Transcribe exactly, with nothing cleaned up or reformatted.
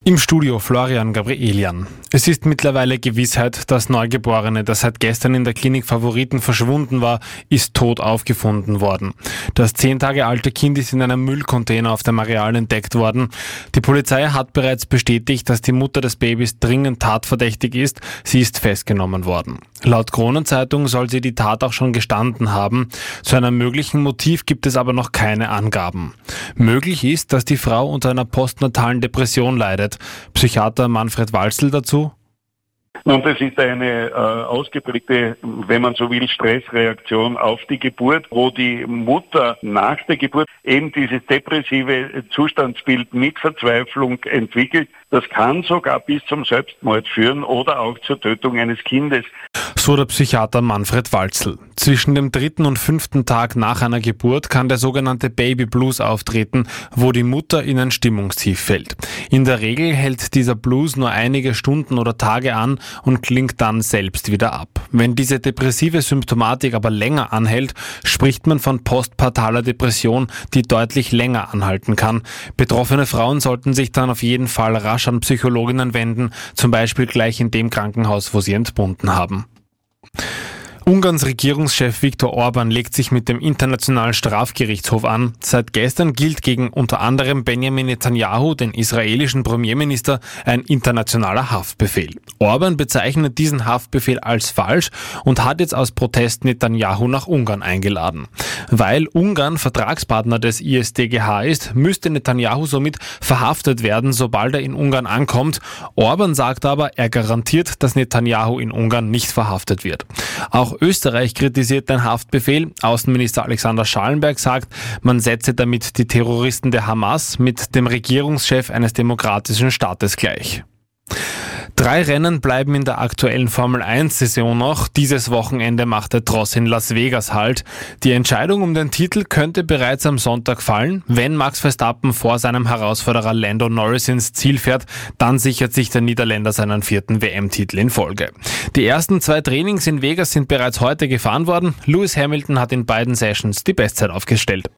Im Studio Florian Gabrielian. Es ist mittlerweile Gewissheit, das Neugeborene, das seit gestern in der Klinik Favoriten verschwunden war, ist tot aufgefunden worden. Das zehn Tage alte Kind ist in einem Müllcontainer auf dem Areal entdeckt worden. Die Polizei hat bereits bestätigt, dass die Mutter des Babys dringend tatverdächtig ist. Sie ist festgenommen worden. Laut Kronenzeitung soll sie die Tat auch schon gestanden haben. Zu einem möglichen Motiv gibt es aber noch keine Angaben. Möglich ist, dass die Frau unter einer postnatalen Depression leidet. Psychiater Manfred Walzl dazu. Und es ist eine äh, ausgeprägte, wenn man so will, Stressreaktion auf die Geburt, wo die Mutter nach der Geburt eben dieses depressive Zustandsbild mit Verzweiflung entwickelt. Das kann sogar bis zum Selbstmord führen oder auch zur Tötung eines Kindes. So der Psychiater Manfred Walzl. Zwischen dem dritten und fünften Tag nach einer Geburt kann der sogenannte Baby Blues auftreten, wo die Mutter in ein Stimmungstief fällt. In der Regel hält dieser Blues nur einige Stunden oder Tage an und klingt dann selbst wieder ab. Wenn diese depressive Symptomatik aber länger anhält, spricht man von postpartaler Depression, die deutlich länger anhalten kann. Betroffene Frauen sollten sich dann auf jeden Fall rasch an Psychologinnen wenden, zum Beispiel gleich in dem Krankenhaus, wo sie entbunden haben. Ungarns Regierungschef Viktor Orban legt sich mit dem Internationalen Strafgerichtshof an. Seit gestern gilt gegen unter anderem Benjamin Netanyahu, den israelischen Premierminister, ein internationaler Haftbefehl. Orban bezeichnet diesen Haftbefehl als falsch und hat jetzt aus Protest Netanyahu nach Ungarn eingeladen. Weil Ungarn Vertragspartner des I S D G H ist, müsste Netanyahu somit verhaftet werden, sobald er in Ungarn ankommt. Orban sagt aber, er garantiert, dass Netanyahu in Ungarn nicht verhaftet wird. Auch Österreich kritisiert den Haftbefehl. Außenminister Alexander Schallenberg sagt, man setze damit die Terroristen der Hamas mit dem Regierungschef eines demokratischen Staates gleich. Drei Rennen bleiben in der aktuellen Formel eins Saison noch. Dieses Wochenende macht der Tross in Las Vegas Halt. Die Entscheidung um den Titel könnte bereits am Sonntag fallen. Wenn Max Verstappen vor seinem Herausforderer Lando Norris ins Ziel fährt, dann sichert sich der Niederländer seinen vierten W M-Titel in Folge. Die ersten zwei Trainings in Vegas sind bereits heute gefahren worden. Lewis Hamilton hat in beiden Sessions die Bestzeit aufgestellt.